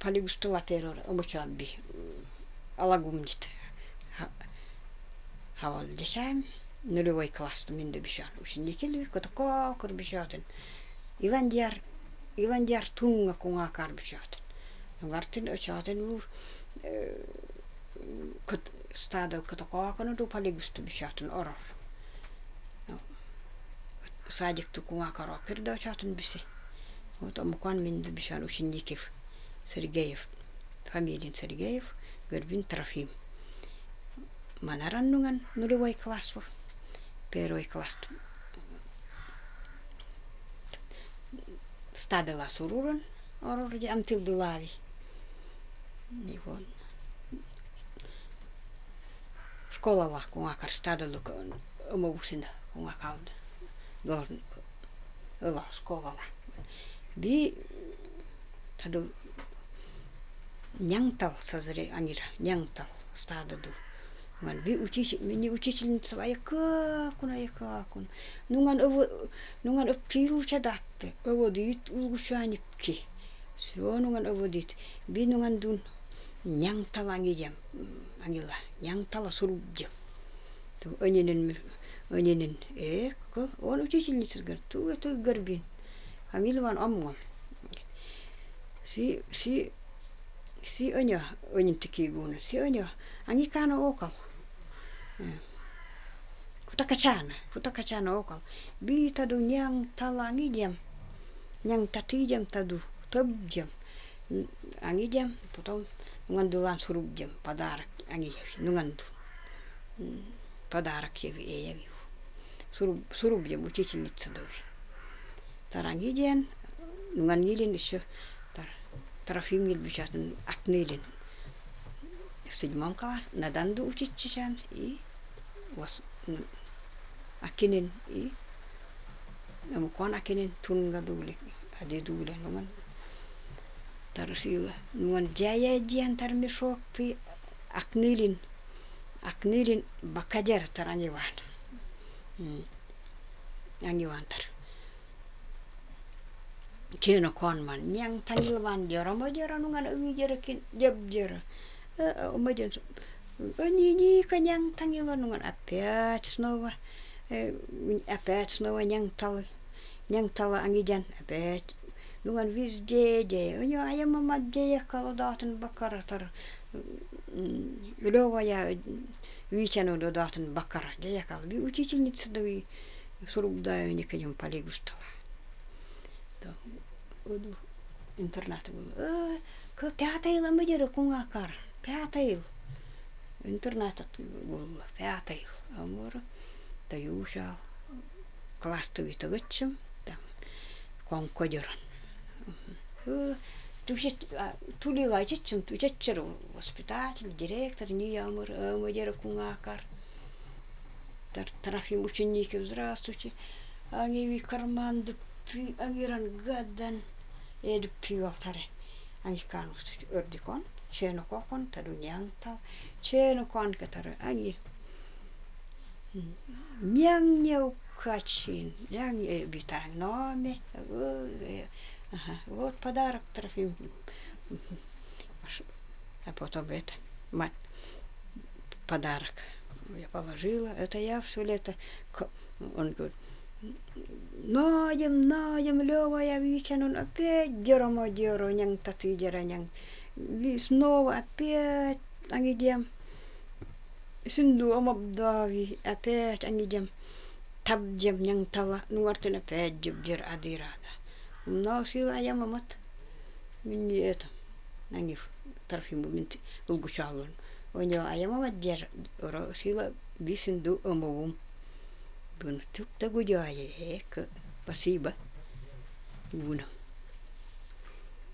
Paligustola peror omochabi alagumnit haval desam nulewai klasta minde bishan usin nikeli kota kookor bishaten ilandiar tunga kunga kar bishaten ngartin ochaten lu kot stado kota kookon du paligusto bishaten oror no sadik tu kunga karo perdo chaten bisi вот амукан мinde bishan usin nikef Сергеев фамилия Сергеев Горбин Трофим манарannungan нулевой класс первый класс стадела суруран орорди амтилдулави и вот школала кунгакар стаделу омовусина кунгакалда должен ыла школала би таду нянтал созре анира нянтал стададу ман би учительница якакун нунган оппилуча датте оводит улгушаникки сё нунган оводит би нунган дун нянтал ангидем ангила нянтала сурубдем ту öninen кыл он учительница говорит ту это Горбин фамилия аммон si önya önintikii guuna si önya angikana okal kutakachana okal bi tadu nyang talangidem nyang tatidem tadu tobdem angidem потом нунгандулан сурубдем подарок ангиев нунганду подарок еви сурубдем учительница дови тарангиден нунгангилин еще Трофимгил бишатын Акнелин в 7 классе наданду учиться и was Акинин и амукон Акинин тунга дуле аде дуле нуган тарсила нуган жая диан тармишок пи Акнелин бакадер тараниван ангивантар Чено конман нян тангилван жора нунган уйжереkin жебжера ομаден ни конян тангилван нунган опять снова нянтала ангиден опять нунган везде у него я мама деякала датын бакаратар лёвая вичану датын бакара деякал би учительница да сурубдаю никаким полигустала интернат был к 5 yıla mı diyor kungakar 5 yıl интернат был 5 yıl ama da yuşa klastı bitagıçım там конкодерон тулилайчым тучечер воспитатель директор не ямыр мыдер кунгакар Трофим учеников здравствуйте они карман Angirан gaddan eduppivaltare angikanusta ördikon chenokon tadunyangtal chenokon katare angi нянь битарang нome вот подарок Трофим а потом это мать подарок я положила это я все лето он говорит Наем, Лёва, я вичан, он опять дёро, нян таты дёра, нян. Снова опять ангидем. Синду омабдави, опять ангидем. Табдем нян тала, нуартен опять дёр адирада. Но сила я мамат. Минни это. Ангив Трофиму минти улгучалун. У него я мамат дёр, сила бисинду омавум. Бун тук тагудяе, спасибо. Буна.